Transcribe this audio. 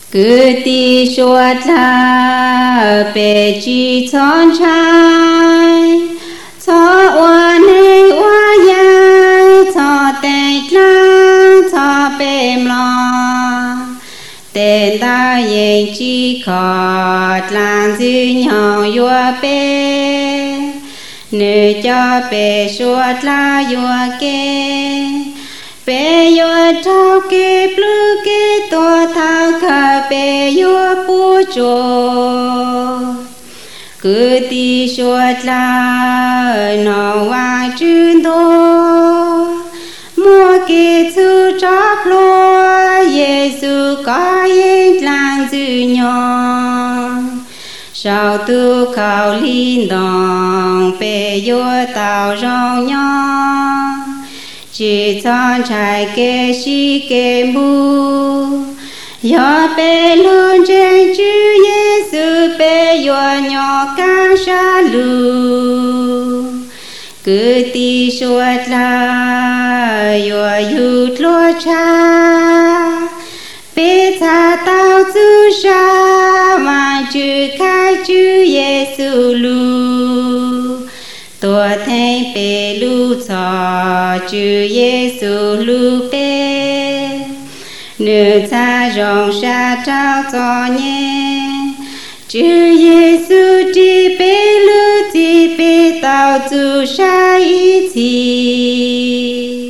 cứ ti suốt là bề chi chọn trai cho oan hay oan dài cho tệ lang cho bềm lo tên ta yên chi khọt làng dư nhỏ vua bê nữ cho bê suốt la vua kê bê vua trao kê blu kê tổ thao khờ bê vua bù chô cứ ti suốt la nó hoa trưng đô mua kê chú chóp lô Giêsu có yên làng dư nhỏ sao tu khảo linh đòn bê vua tàu rong nhỏ chỉ chọn trái kê si kê mù do bê luôn trên chữ Giêsu bê vua nhỏ ca sa lù cứ ti suốt la vua hụt lúa cha bê cha tao chú sa mà chữ khai chữ Giêsu lù tua thay bê lù cho chữ Giêsu lù bê nữ cha rong sa trao cho nhé chữ Giêsu chỉ bê lù chỉ bê tao chú sa ý chí